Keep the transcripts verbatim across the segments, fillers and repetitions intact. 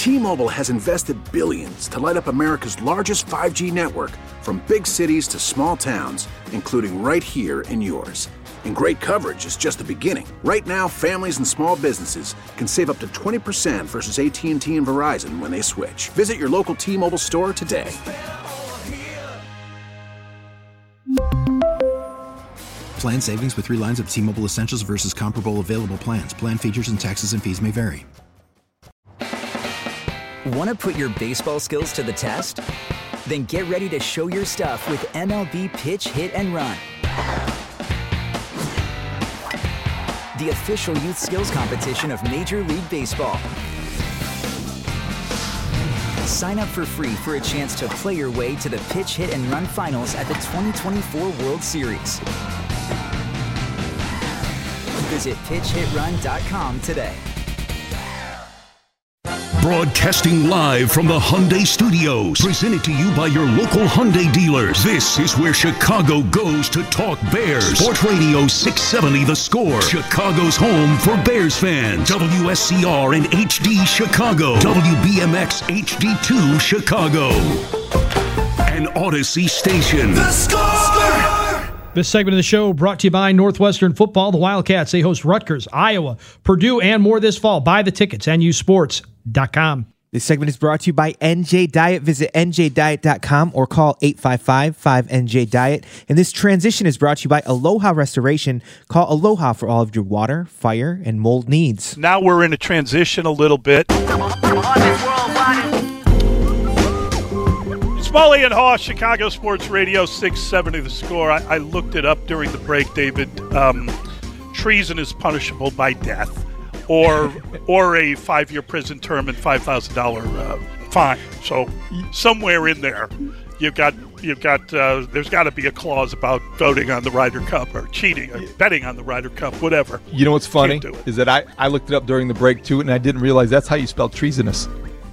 T-Mobile has invested billions to light up America's largest five G network, from big cities to small towns, including right here in yours. And great coverage is just the beginning. Right now, families and small businesses can save up to twenty percent versus A T and T and Verizon when they switch. Visit your local T-Mobile store today. Plan savings with three lines of T-Mobile Essentials versus comparable available plans. Plan features and taxes and fees may vary. Want to put your baseball skills to the test? Then get ready to show your stuff with M L B Pitch, Hit, and Run. The official youth skills competition of Major League Baseball. Sign up for free for a chance to play your way to the Pitch, Hit, and Run finals at the twenty twenty-four World Series. Visit pitch hit run dot com today. Broadcasting live from the Hyundai Studios, presented to you by your local Hyundai dealers. This is where Chicago goes to talk Bears. Sports Radio six seventy The Score, Chicago's home for Bears fans. W S C R and H D Chicago, W B M X H D two Chicago, an Odyssey station. The Score! This segment of the show brought to you by Northwestern Football. The Wildcats, they host Rutgers, Iowa, Purdue, and more this fall. Buy the tickets, N U sports dot com. This segment is brought to you by N J Diet. Visit N J diet dot com or call eight five five, five N J diet. And this transition is brought to you by Aloha Restoration. Call Aloha for all of your water, fire, and mold needs. Now we're in a transition a little bit. Smalley and Haw, Chicago Sports Radio six seventy The Score. I, I looked it up during the break, David. Um, treason is punishable by death or or a five-year prison term and five thousand dollars uh, fine. So somewhere in there, you've got you've got uh, there's got to be a clause about voting on the Ryder Cup or cheating or betting on the Ryder Cup, whatever. You know what's funny is that I, I looked it up during the break too, and I didn't realize that's how you spell treasonous.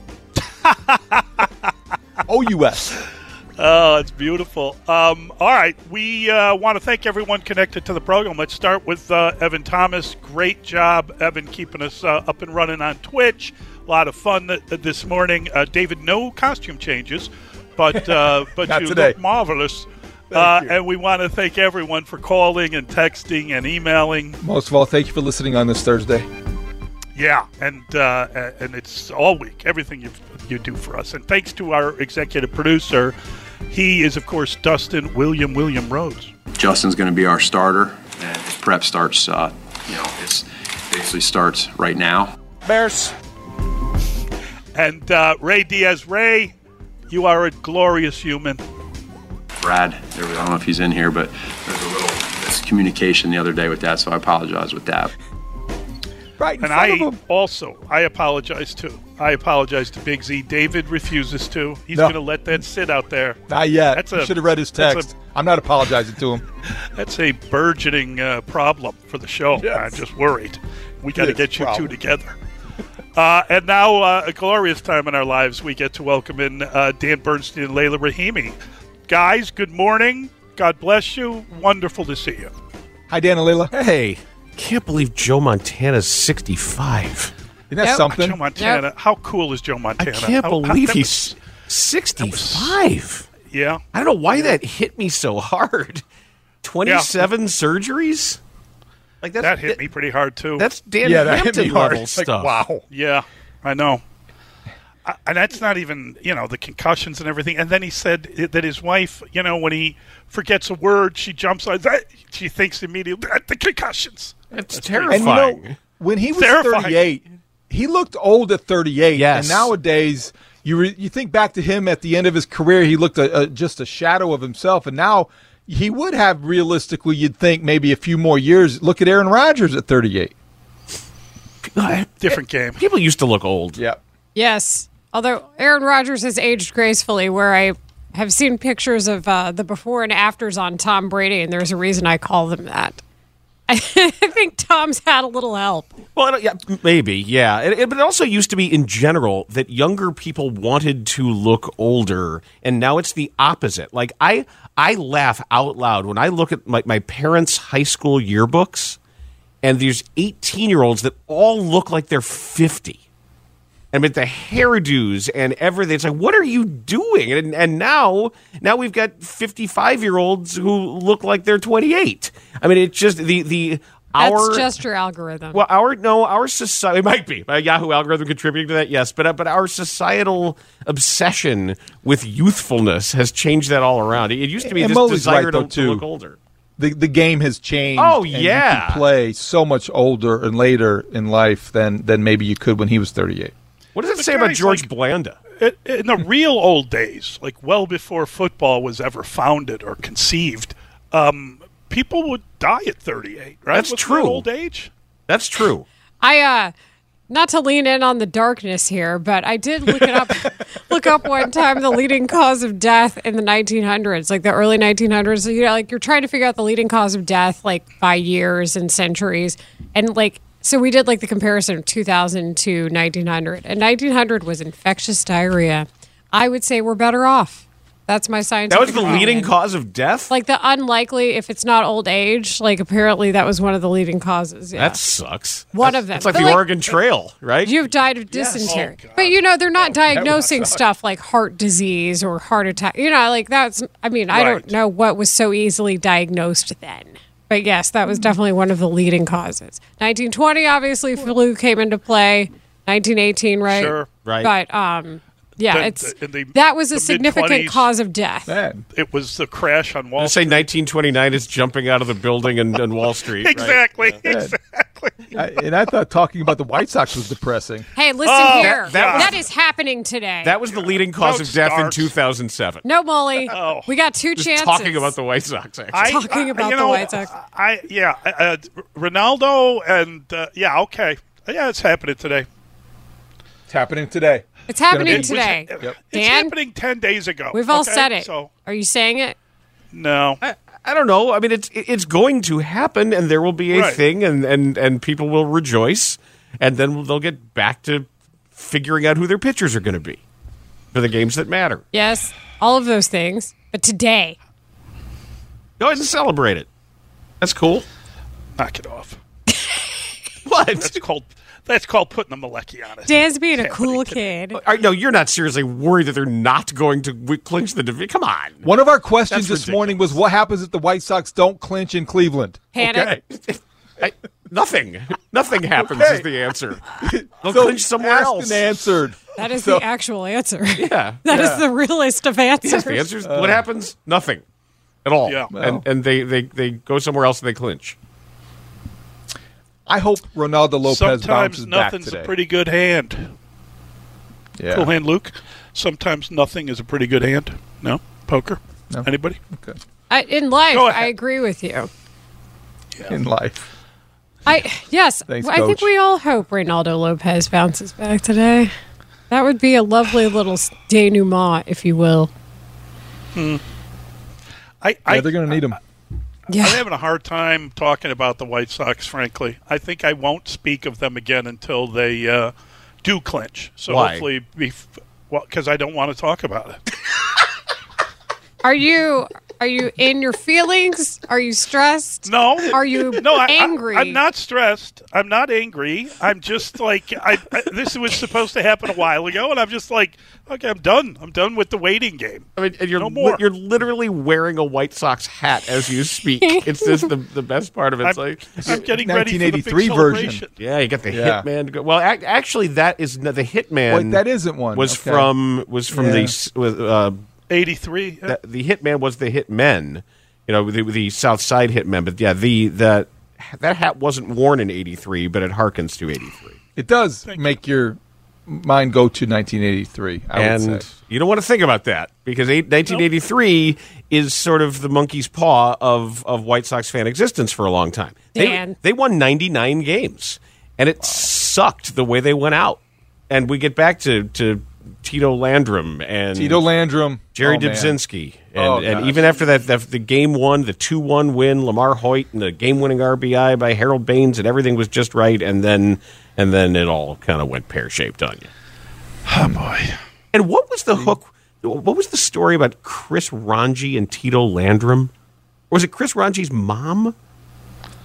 O U S. Oh, it's beautiful. Um, all right, we uh, want to thank everyone connected to the program. Let's start with uh, Evan Thomas. Great job, Evan, keeping us uh, up and running on Twitch. A lot of fun th- this morning. Uh, David, no costume changes, but uh, but you today. look marvelous. Uh, and we want to thank everyone for calling and texting and emailing. Most of all, thank you for listening on this Thursday. Yeah, and uh, and it's all week, everything you you do for us. And thanks to our executive producer. He is, of course, Dustin William William Rhodes. Justin's going to be our starter, and his prep starts, uh, you know, it's basically starts right now. Bears. And uh, Ray Diaz. Ray, you are a glorious human. Brad, there was, I don't know if he's in here, but there's a little miscommunication the other day with that, so I apologize with that. Right in and front I of him. also, I apologize too. I apologize to Big Z. David refuses to. He's No. going to let that sit out there. Not yet. That's You a- should have read his that's text. a- I'm not apologizing to him. That's a burgeoning uh, problem for the show. Yes. I'm just worried. We got to It is get you problem. two together. Uh, and now, uh, a glorious time in our lives, we get to welcome in uh, Dan Bernstein and Layla Rahimi. Guys, good morning. God bless you. Wonderful to see you. Hi, Dan and Layla. Hey, can't believe Joe Montana's sixty-five. Isn't that Yep. something? Joe Montana. Yep. How cool is Joe I Montana? can't How- how- believe that he's was- sixty-five. Yeah. I don't know why that hit me so hard. twenty-seven surgeries? Like that's, That hit me pretty hard, too. That's Dan Yeah, that hit Hampton me hard. level It's like, stuff. wow. Yeah, I know. I, and that's not even, you know, the concussions and everything. And then he said that his wife, you know, when he forgets a word, she jumps on that. She thinks immediately, the concussions. It's That's terrifying. And you know, when he was Terrifying. thirty-eight, he looked old at thirty-eight. Yes. And nowadays, you re- you think back to him at the end of his career, he looked a, a, just a shadow of himself. And now he would have, realistically, you'd think maybe a few more years. Look at Aaron Rodgers at thirty-eight. Different game. People used to look old. Yeah. Yes. Although Aaron Rodgers has aged gracefully, where I have seen pictures of uh, the before and afters on Tom Brady, and there's a reason I call them that. I think Tom's had a little help. Well, I don't- yeah, maybe, yeah. It, it- but it also used to be, in general, that younger people wanted to look older, and now it's the opposite. Like, I I laugh out loud when I look at my, my parents' high school yearbooks, and there's eighteen-year-olds that all look like they're fifty. I mean, the hairdos and everything. It's like, what are you doing? And and now, now we've got fifty-five-year-olds who look like they're twenty-eight. I mean, it's just the the That's our just your algorithm. well, our no, our society it might be a Yahoo algorithm contributing to that. Yes, but uh, but our societal obsession with youthfulness has changed that all around. It used to be And this Mully's desire right, to, though, to too. look older. The the game has changed. Oh, and yeah. you can play so much older and later in life than than maybe you could when he was thirty-eight. What does it But say about guys, George like- Blanda? In- In the real old days, like well before football was ever founded or conceived, um, people would die at thirty-eight, right? That's Wasn't true. that old age? That's true. I uh not to lean in on the darkness here, but I did look it up look up one time the leading cause of death in the nineteen hundreds, like the early nineteen hundreds. You know, like you're trying to figure out the leading cause of death like by years and centuries. And like so we did like the comparison of two thousand to nineteen hundred. And nineteen hundred was infectious diarrhea. I would say we're better off. That's my scientific That was the leading opinion. cause of death? Like the unlikely, if it's not old age, like apparently that was one of the leading causes. Yeah. That sucks. One That's- of them. It's like But, the like, Oregon Trail, right? You've died of dysentery. Oh, God. But, you know, they're not that diagnosing would suck. stuff like heart disease or heart attack. You know, like that's, I mean, I don't Right. know what was so easily diagnosed then. But yes, that was definitely one of the leading causes. nineteen twenty, obviously, flu came into play. nineteen eighteen, right? Sure. Right. But, um, yeah, The- it's the- in the- that was a the significant mid-twenties, cause of death. Man, It was the crash on Wall Let's say Street. nineteen twenty-nine is jumping out of the building and, and Wall Street. right? Exactly. Exactly. I, and I thought talking about the White Sox was depressing. Hey, listen Oh, here. that- that was- that is happening today. That was the leading cause Don't of death in start. two thousand seven. no, Molly. Oh. We got two Just chances. talking about the White Sox, actually. I, Talking I- about you the know, White Sox. I yeah, uh, Ronaldo and uh, yeah, okay, yeah, it's happening today. It's happening today. It's happening It was- today. It's Dan? happening ten days ago. We've all okay? said it. So Are you saying it? no, I, I don't know. I mean, it's it's going to happen, and there will be a Right. thing, and, and, and people will rejoice, and then they'll get back to figuring out who their pitchers are going to be for the games that matter. Yes, all of those things. But today, Go ahead and celebrate it. That's cool. knock it off. What? That's called that's called putting a Malecki on it. Dan's being a It's cool happening kid. I, no, you're not seriously worried that they're not going to w- clinch the division. Come on. One of our questions That's this morning was, what happens if the White Sox don't clinch in Cleveland? Panic. Okay. I, nothing. Nothing happens Okay. is the answer. They'll So, clinch somewhere asked else. and answered. That is So- the actual answer. Yeah. That is Yeah. the realest of answers. Yes, the answer's what happens? Nothing. At all. Yeah. And and they, they, they go somewhere else and they clinch. I hope Ronaldo Lopez Sometimes bounces back nothing's today. a pretty good hand. yeah. Cool hand, Luke. Sometimes nothing is a pretty good hand. No poker. No. Anybody? Okay. I, in life, Go ahead. I agree with you. In life. I yes, Thanks, I think Coach. we all hope Reynaldo Lopez bounces back today. That would be a lovely little denouement, if you will. I, Yeah, I they're going to need him. Yeah. I'm having a hard time talking about the White Sox, frankly. I think I won't speak of them again until they uh, do clinch. So Why? hopefully, be, well, because I don't want to talk about it. Are you are you in your feelings? Are you stressed? No. Are you No, I, angry? I, I'm not stressed. I'm not angry. I'm just like I, I. This was supposed to happen a while ago, and I'm just like, okay, I'm done. I'm done with the waiting game. I mean, and you're No more. li- you're literally wearing a White Sox hat as you speak. It's just the the best part of it. It's I'm, like, I'm getting ready for the big nineteen eighty-three version. celebration. yeah, you got the Yeah. Hitman. To go. Well, ac- actually, that is n- the Hitman. Wait, that isn't one. was Okay. from was from Yeah. the s- with, uh, eighty-three. Yeah. the, the Hitman was the Hitmen. You know, the, the South Side Hitmen. But yeah, the that that hat wasn't worn in eighty-three, but it harkens to eighty-three. It does make your mind go to nineteen eighty-three, I and would say. you don't want to think about that because eight, nineteen eighty-three is sort of the monkey's paw of, of White Sox fan existence for a long time. Dan. They, they won ninety-nine games, and it sucked the way they went out. And we get back to, to Tito Landrum and Tito Landrum. Jerry oh, man. Dubzinski. And, Oh, and gosh. even after that, the, the game one, the two one win, Lamar Hoyt, and the game-winning R B I by Harold Baines, and everything was just right, and then and then it all kind of went pear-shaped on you. Oh boy. And what was the hook? What was the story about Chris Ranji and Tito Landrum? Or was it Chris Ranji's mom?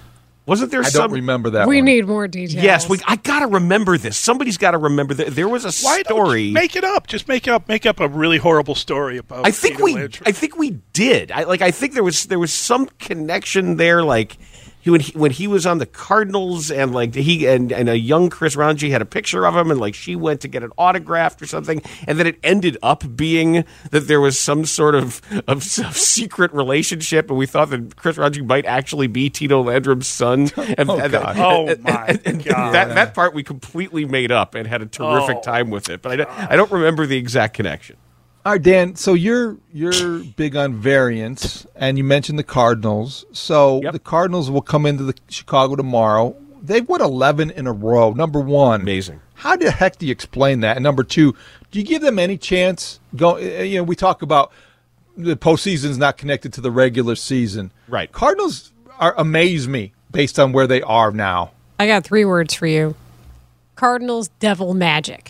Wasn't there I some? don't remember that We one. need more details. Yes, we, I got to remember this. Somebody's got to remember that. There was a Why don't story. you make it up? Just make up make up a really horrible story about. I think Tito we, Landry. I think we did. I like. I think there was there was some connection there. Like he, when he when he was on the Cardinals, and like he and, and a young Chris Ranji had a picture of him, and like she went to get an autograph or something, and then it ended up being that there was some sort of of, of secret relationship, and we thought that Chris Ranji might actually be Tito Landrum's son. And, Oh, and, God. and- Oh, and- my and- and God. That that part we completely made up and had a terrific Oh, time with it, but I don't, I don't remember the exact connection. All right, Dan. So you're you're big on variance, and you mentioned the Cardinals. So Yep. the Cardinals will come into the Chicago tomorrow. They've won eleven in a row. Number one, Amazing. How the heck do you explain that? And number two, do you give them any chance? Go. You know, we talk about the postseason's not connected to the regular season. Right. Cardinals are amaze me based on where they are now. I got three words for you. Cardinals devil magic.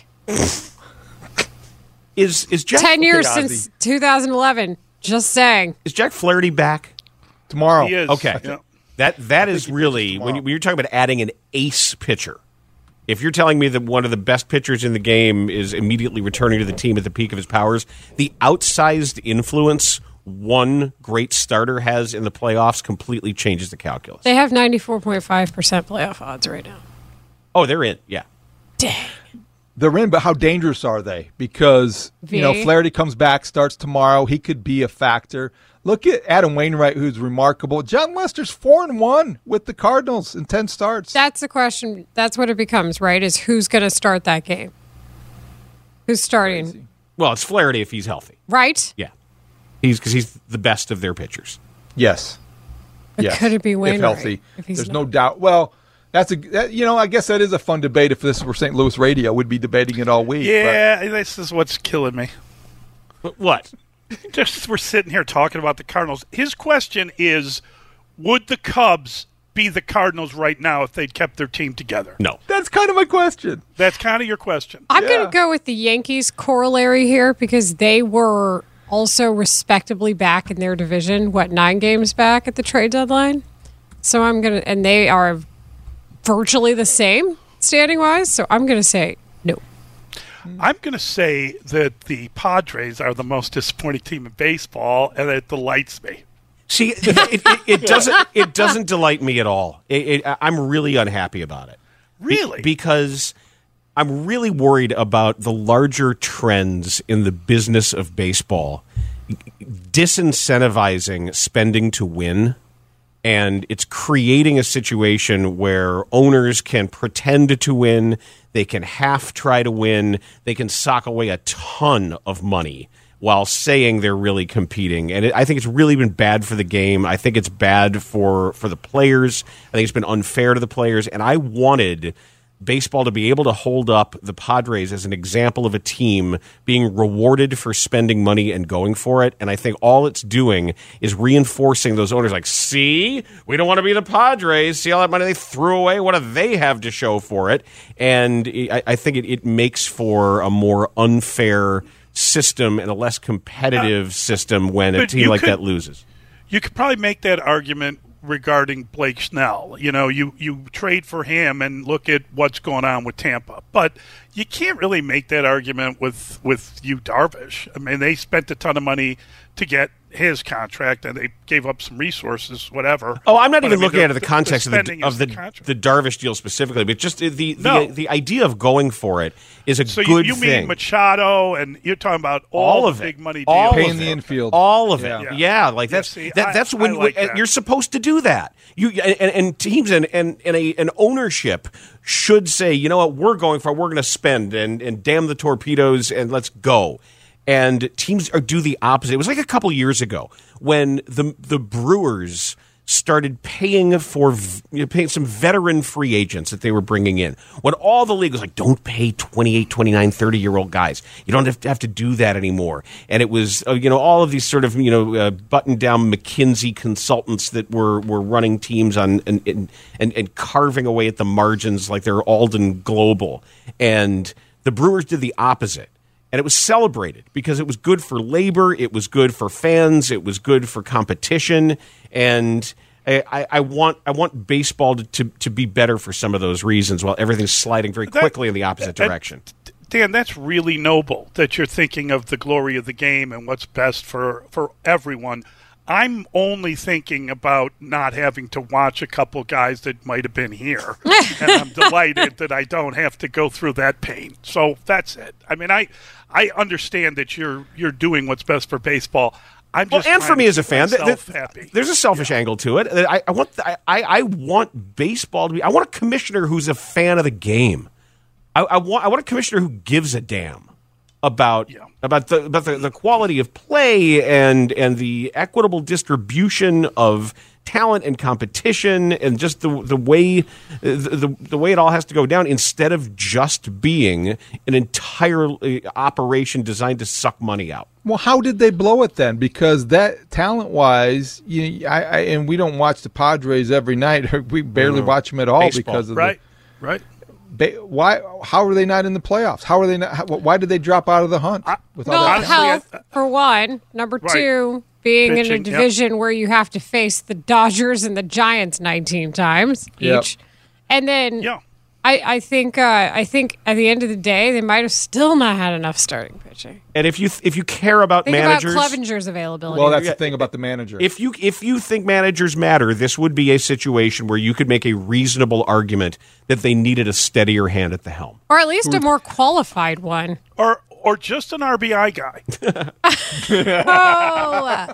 Is is Jack Ten years Okay, since two thousand eleven. Just saying. is Jack Flaherty back? Tomorrow. He is. Okay, Yeah. that that is really when, you, when you're talking about adding an ace pitcher. If you're telling me that one of the best pitchers in the game is immediately returning to the team at the peak of his powers, the outsized influence one great starter has in the playoffs completely changes the calculus. They have ninety-four point five percent playoff odds right now. Oh, they're in. Yeah. Dang. They're in, but how dangerous are they? Because, you know, V. Flaherty comes back, starts tomorrow. He could be a factor. Look at Adam Wainwright, who's remarkable. John Lester's four and one with the Cardinals in ten starts. That's the question. That's what it becomes, right? Is who's going to start that game? Who's starting? Well, it's Flaherty if he's healthy. Right? Yeah. He's because he's the best of their pitchers. Yes. But yes. could it be If Wainwright? healthy. If he's There's not? no doubt. Well, that's a that, you know, I guess that is a fun debate. If this were Saint Louis radio, we'd be debating it all week. Yeah, this is what's killing me. But what? Just we're sitting here talking about the Cardinals. His question is, would the Cubs be the Cardinals right now if they'd kept their team together? No. But that's kind of my question. That's kind of your question. I'm Yeah. going to go with the Yankees corollary here because they were also respectably back in their division. What, nine games back at the trade deadline? So I'm going to, and they are virtually the same standing wise. So I'm going to say no. I'm going to say that the Padres are the most disappointing team in baseball, and it delights me. See, it, it, it, it doesn't it doesn't delight me at all. It, it, I'm really unhappy about it. Really? Be- because I'm really worried about the larger trends in the business of baseball disincentivizing spending to win. And it's creating a situation where owners can pretend to win, they can half try to win, they can sock away a ton of money while saying they're really competing. And it, I think it's really been bad for the game. I think it's bad for, for the players. I think it's been unfair to the players. And I wanted baseball to be able to hold up the Padres as an example of a team being rewarded for spending money and going for it. And I think all it's doing is reinforcing those owners like, see, we don't want to be the Padres. See all that money they threw away? What do they have to show for it? And I, I think it, it makes for a more unfair system and a less competitive uh, system when a team like could, that loses. You could probably make that argument regarding Blake Snell. You know, you, you trade for him and look at what's going on with Tampa. But you can't really make that argument with, with Yu Darvish. I mean, they spent a ton of money to get his contract, and they gave up some resources, whatever. Oh, I'm not but even I mean, looking the, at it in the context the of the of the, the, the Darvish deal specifically, but just the the, no. the the idea of going for it is a so good you, you thing. mean Machado, and you're talking about all, all of the it, big money deals, all paying of the it. infield, all of yeah. it. Yeah, yeah like that's yeah, see, that, I, that's when I like you, that. you're supposed to do that. You and, and teams and and, and a, an ownership should say, you know what, we're going for, we're going to spend and and damn the torpedoes and let's go. And teams are do the opposite. It was like a couple years ago when the the Brewers started paying for you know, paying some veteran free agents that they were bringing in. When all the league was like, don't pay twenty-eight, twenty-nine, thirty-year-old guys. You don't have to have to do that anymore. And it was, uh, you know, all of these sort of, you know, uh, button-down McKinsey consultants that were, were running teams on and, and, and, and carving away at the margins like they're Alden Global. And the Brewers did the opposite. And it was celebrated because it was good for labor, it was good for fans, it was good for competition, and I, I, I want I want baseball to, to, to be better for some of those reasons while everything's sliding very quickly that, in the opposite that, direction. Dan, that's really noble that you're thinking of the glory of the game and what's best for, for everyone. I'm only thinking about not having to watch a couple guys that might have been here. And I'm delighted that I don't have to go through that pain. So that's it. I mean, I I understand that you're you're doing what's best for baseball. I'm just well, and for me as a fan, th- th- happy. there's a selfish yeah. angle to it. I, I want I, I want baseball to be. I want a commissioner who's a fan of the game. I, I want I want a commissioner who gives a damn about yeah. about the about the, the quality of play and and the equitable distribution of talent and competition and just the the way the, the the way it all has to go down instead of just being an entire operation designed to suck money out. Well, how did they blow it then? Because that talent-wise, you know, I, I and we don't watch the Padres every night. We barely watch them at all Baseball. because of right, the, right. Ba- why? How are they not in the playoffs? How are they not? How, why did they drop out of the hunt? With no all that health for one. Number right. two, being Pitching, in a division yep. where you have to face the Dodgers and the Giants nineteen times Yep. each, and then yeah. I, I think uh, I think at the end of the day they might have still not had enough starting pitching. And if you th- if you care about think managers, about Clevenger's availability. Well, that's the thing about the manager. If you if you think managers matter, this would be a situation where you could make a reasonable argument that they needed a steadier hand at the helm, or at least a more qualified one, or or just an R B I guy. oh,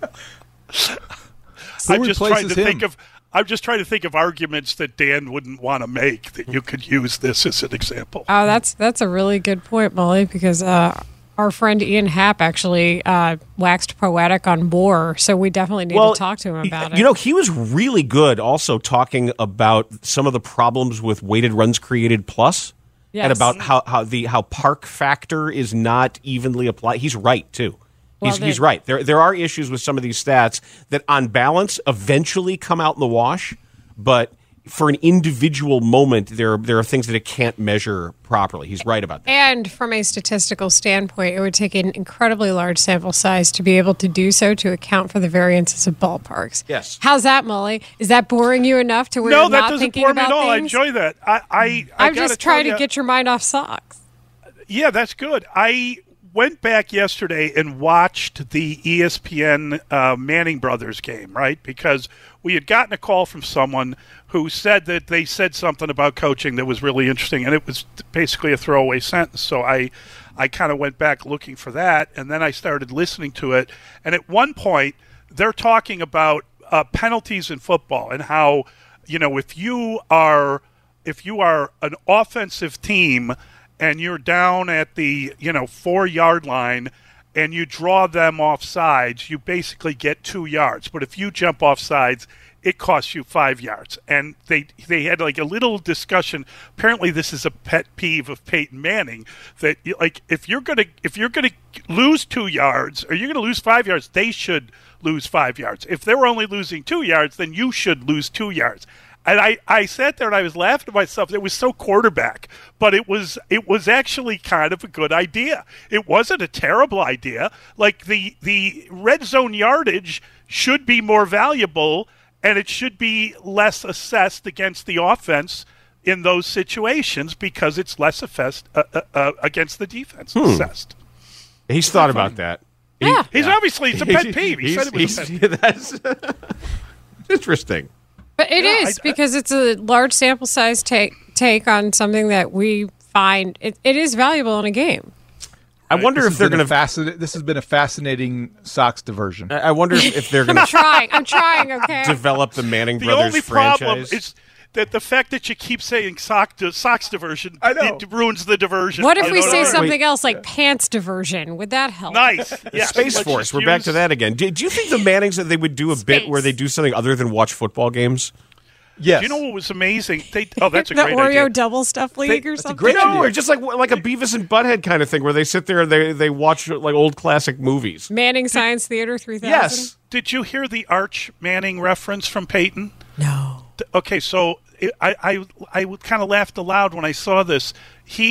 I'm just trying to him? think of. I'm just trying to think of arguments that Dan wouldn't want to make that you could use this as an example. oh, that's that's a really good point, Molly, because uh, our friend Ian Happ actually uh, waxed poetic on Bohr, so we definitely need well, to talk to him about you it. You know, he was really good also talking about some of the problems with weighted runs created plus. Yes. And about how, how the how park factor is not evenly applied. He's right too. He's, Well, he's then- right. There there are issues with some of these stats that, on balance, eventually come out in the wash. But for an individual moment, there there are things that it can't measure properly. He's right about that. And from a statistical standpoint, it would take an incredibly large sample size to be able to do so to account for the variances of ballparks. Yes. How's that, Molly? Is that boring you enough to where no, you're that not doesn't thinking bore me about at all. I things? enjoy that. I, I, I I'm gotta just trying tell to ya- get your mind off socks. Yeah, that's good. I went back yesterday and watched the E S P N uh, Manning Brothers game, right? Because we had gotten a call from someone who said that they said something about coaching that was really interesting, and it was basically a throwaway sentence. So I, I kind of went back looking for that, and then I started listening to it. And at one point, they're talking about uh, penalties in football and how, you know, if you are if you are an offensive team and you're down at the, you know, four-yard line and you draw them off sides, you basically get two yards. But if you jump off sides, it costs you five yards. And they they had like a little discussion. Apparently this is a pet peeve of Peyton Manning, that like if you're gonna if you're gonna lose two yards or you're gonna lose five yards, they should lose five yards. If they were only losing two yards, then you should lose two yards. And I, I sat there and I was laughing to myself. It was so quarterback, but it was it was actually kind of a good idea. It wasn't a terrible idea. Like the the red zone yardage should be more valuable, and it should be less assessed against the offense in those situations because it's less assessed uh, uh, uh, against the defense. Hmm. Assessed. He's thought about that. Yeah. He's obviously it's a pet peeve. He He's- said it was a he's- pet peeve. that's interesting. But it Yeah, is I- because it's a large sample size take take on something that we find it, it is valuable in a game. I wonder This if they're has been going a fascin- This has been a fascinating Sox diversion. I wonder if, if they're going I'm to trying. I'm trying. Okay. develop the Manning The Brothers only franchise. problem is that the fact that you keep saying sock Sox diversion, I know. it ruins the diversion. What if I we don't say know. something else like pants diversion? Would that help? Nice. Yes. Space Let's Force. just We're back use- to that again. Do, do you think the Mannings that they would do a bit Space. where they do something other than watch football games? Yes. Do you know what was amazing? They, oh, that's a the great Oreo idea. double stuff league or that's a something. great No, idea. or just like like a Beavis and Butthead kind of thing where they sit there and they, they watch like old classic movies. Manning Science Theater three thousand. Yes. Did you hear the Arch Manning reference from Peyton? No. Okay, so it, I I I kind of laughed aloud when I saw this. He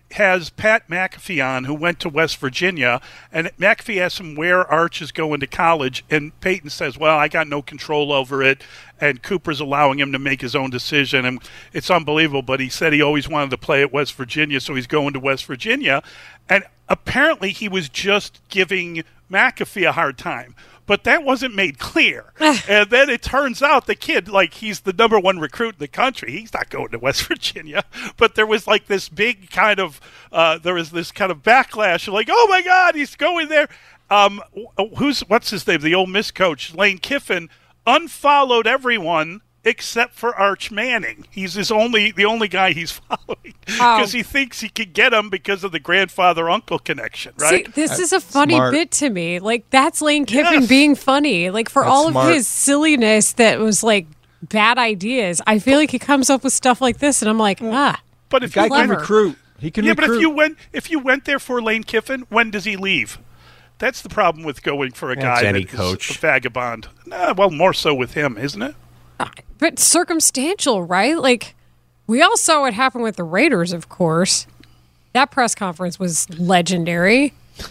has Pat McAfee on, who went to West Virginia, and McAfee asks him where Arch is going to college, and Peyton says, well, I got no control over it, and Cooper's allowing him to make his own decision, and it's unbelievable, but he said he always wanted to play at West Virginia, so he's going to West Virginia, and apparently he was just giving McAfee a hard time. But that wasn't made clear. And then it turns out the kid, like, he's the number one recruit in the country. He's not going to West Virginia. But there was, like, this big kind of, uh, there was this kind of backlash. Like, oh, my God, he's going there. Um, who's, what's his name? The Ole Miss coach, Lane Kiffin, unfollowed everyone except for Arch Manning. He's his only, the only guy he's following because oh. he thinks he can get him because of the grandfather-uncle connection, right? See, this that's is a funny smart. bit to me. Like, that's Lane Kiffin yes. being funny. Like, for that's all smart. of his silliness that was, like, bad ideas, I feel like he comes up with stuff like this, and I'm like, ah. But if the guy you can clever. recruit. He can yeah, recruit. but if you went, if you went there for Lane Kiffin, when does he leave? That's the problem with going for a That's guy any that coach. is a vagabond. Nah, well, more so with him, isn't it? But circumstantial, right? Like, we all saw what happened with the Raiders, of course. That press conference was legendary.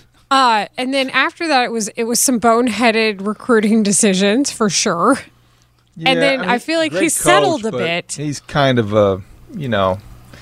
Uh, and then after that, it was it was some boneheaded recruiting decisions, for sure. Yeah, and then I, mean, I feel like great he settled coach, a but bit. He's kind of a, you know,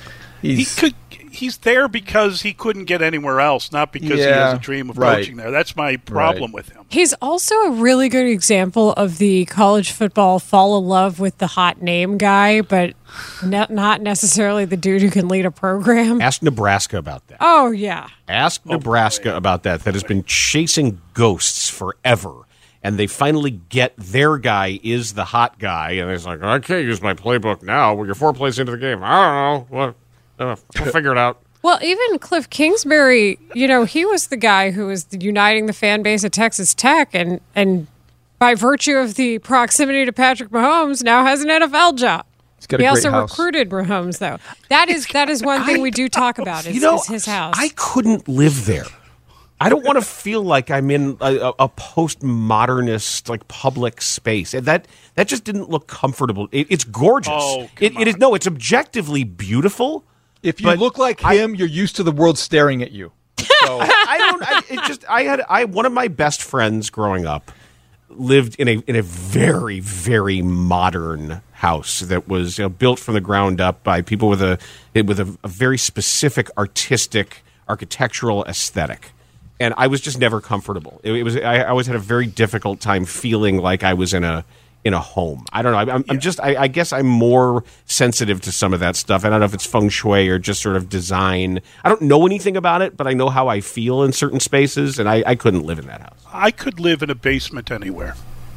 He he's could. He's there because he couldn't get anywhere else, not because he Yeah, has a dream of right. coaching there. That's my problem Right. with him. He's also a really good example of the college football fall in love with the hot name guy, but not, not necessarily the dude who can lead a program. Ask Nebraska about that. Oh, yeah. Ask Oh, Nebraska about that. That has been chasing ghosts forever. And they finally get their guy is the hot guy. And he's like, I can't use my playbook now. Well, you're four plays into the game. I don't know. What? Uh, we'll figure it out. Well, even Cliff Kingsbury, you know, he was the guy who was uniting the fan base at Texas Tech, and and by virtue of the proximity to Patrick Mahomes, now has an N F L job. He's got a he great also house. recruited Mahomes, though. That is that is one thing I- we do talk about is, you know, is his house. I couldn't live there. I don't want to feel like I'm in a, a, a postmodernist like public space. And that that just didn't look comfortable. It, it's gorgeous. Oh, it, come it is on. no. It's objectively beautiful. if you but look like I- him, you're used to the world staring at you. So I don't. I, it just. I had. I one of my best friends growing up lived in a in a very very modern house that was you know, built from the ground up by people with a with a, a very specific artistic architectural aesthetic. And I was just never comfortable. It, it was. I always had a very difficult time feeling like I was in a in a home. I don't know. I'm, I'm just. I, I guess I'm more sensitive to some of that stuff. I don't know if it's feng shui or just sort of design. I don't know anything about it, but I know how I feel in certain spaces, and I, I couldn't live in that house. I could live in a basement anywhere.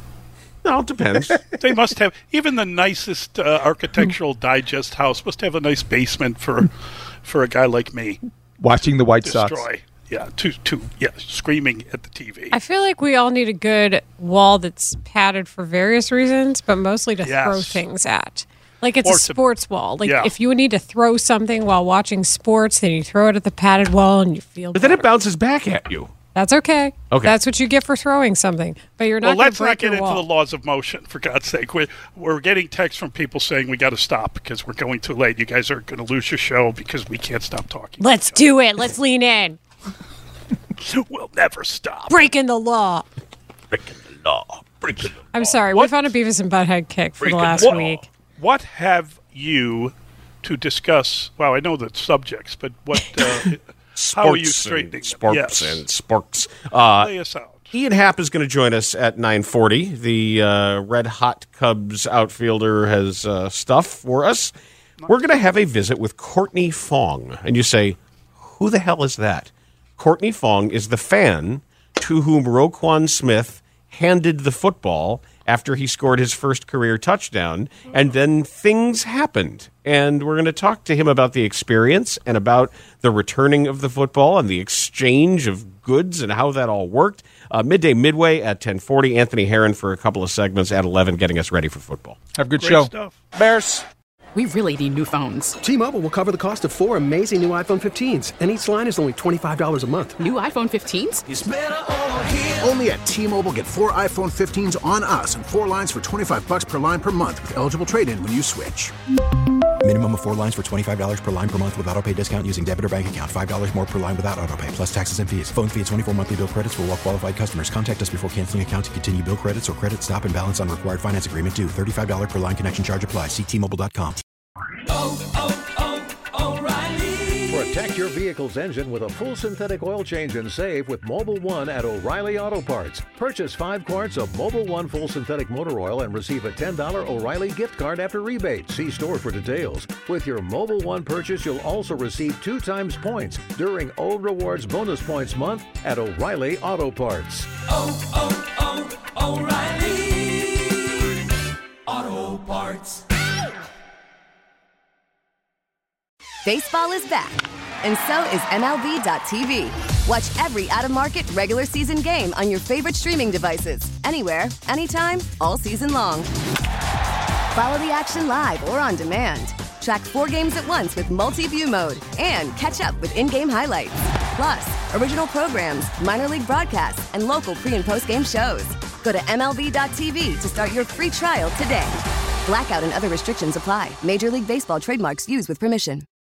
No, it depends. They must have, even the nicest uh, architectural digest house must have a nice basement for for a guy like me. watching the White Sox. Destroy. Yeah, to, to, yeah, screaming at the T V. I feel like we all need a good wall that's padded for various reasons, but mostly to Yes. throw things at. Like it's Or a to- sports wall. Like yeah. if you need to throw something while watching sports, then you throw it at the padded wall and you feel But then it better. bounces back at you. That's okay. Okay. That's what you get for throwing something. But you're not Well, going let's to break not get your into wall. the laws of motion, for God's sake. We're, we're getting texts from people saying we got to stop because we're going too late. You guys are going to lose your show because we can't stop talking. Let's do it. Let's lean in. We'll never stop. Breaking the law. Breaking the law. Breaking the I'm sorry. What? We found a Beavis and Butthead kick for the Breaking last what? week. What have you to discuss? Well, I know the subjects, but what? Uh, how are you Sports straightening and them? sports Yes. and sporks. Uh, Lay us out. Ian Happ is going to join us at nine forty. The uh, Red Hot Cubs outfielder has uh, stuff for us. We're going to have a visit with Courtney Fong. And you say, who the hell is that? Courtney Fong is the fan to whom Roquan Smith handed the football after he scored his first career touchdown. And then things happened. And we're going to talk to him about the experience and about the returning of the football and the exchange of goods and how that all worked. Uh, midday Midway at ten forty. Anthony Herron for a couple of segments at eleven, getting us ready for football. Have a good Great show. stuff. Bears. We really need new phones. T-Mobile will cover the cost of four amazing new iPhone fifteens, and each line is only twenty-five dollars a month. New iPhone fifteens? Only at T-Mobile, get four iPhone fifteens on us and four lines for twenty-five bucks per line per month with eligible trade-in when you switch. Minimum of four lines for twenty-five dollars per line per month with autopay discount using debit or bank account. five dollars more per line without autopay, plus taxes and fees. Phone fee at twenty-four monthly bill credits for well qualified customers. Contact us before canceling account to continue bill credits or credit stop and balance on required finance agreement due. thirty-five dollars per line connection charge applies. See T Mobile dot com. Oh, oh, oh, O'Reilly. Protect your vehicle's engine with a full synthetic oil change and save with Mobile One at O'Reilly Auto Parts. Purchase five quarts of Mobile One full synthetic motor oil and receive a ten dollars O'Reilly gift card after rebate. See store for details. With your Mobile One purchase, you'll also receive two times points during O Rewards Bonus Points Month at O'Reilly Auto Parts. Oh, oh, oh, O'Reilly Auto Parts. Baseball is back, and so is M L B dot T V. Watch every out-of-market regular season game on your favorite streaming devices, anywhere, anytime, all season long. Follow the action live or on demand. Track four games at once with multi-view mode and catch up with in-game highlights. Plus, original programs, minor league broadcasts, and local pre- and post-game shows. Go to M L B dot T V to start your free trial today. Blackout and other restrictions apply. Major League Baseball trademarks used with permission.